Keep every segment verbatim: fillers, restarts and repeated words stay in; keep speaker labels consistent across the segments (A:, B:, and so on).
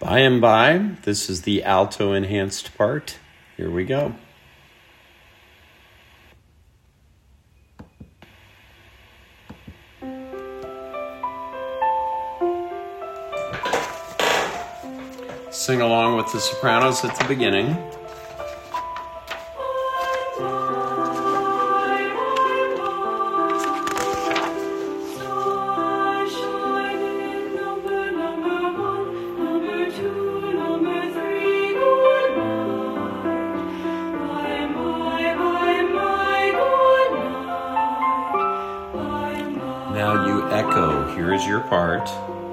A: By and by, this is the alto enhanced part. Here we go. Sing along with the sopranos at the beginning. Now you echo. Here is your part.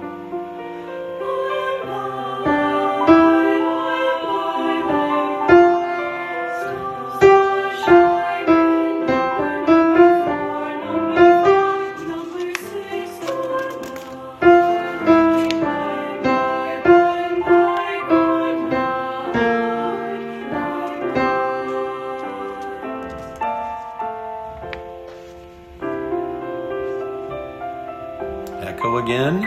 A: Echo again.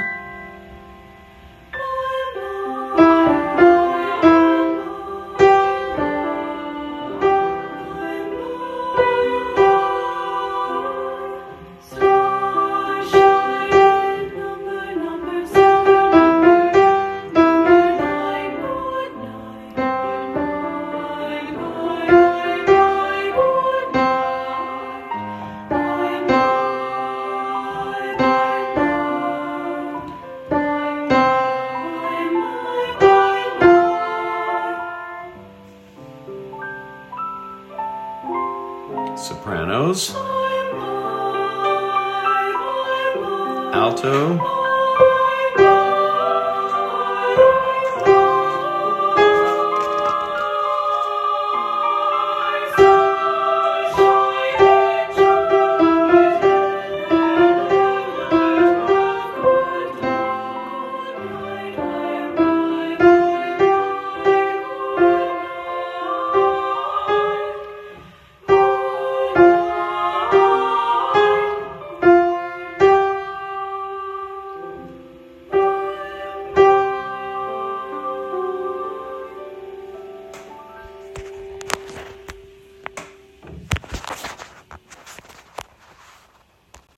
A: Sopranos, alto,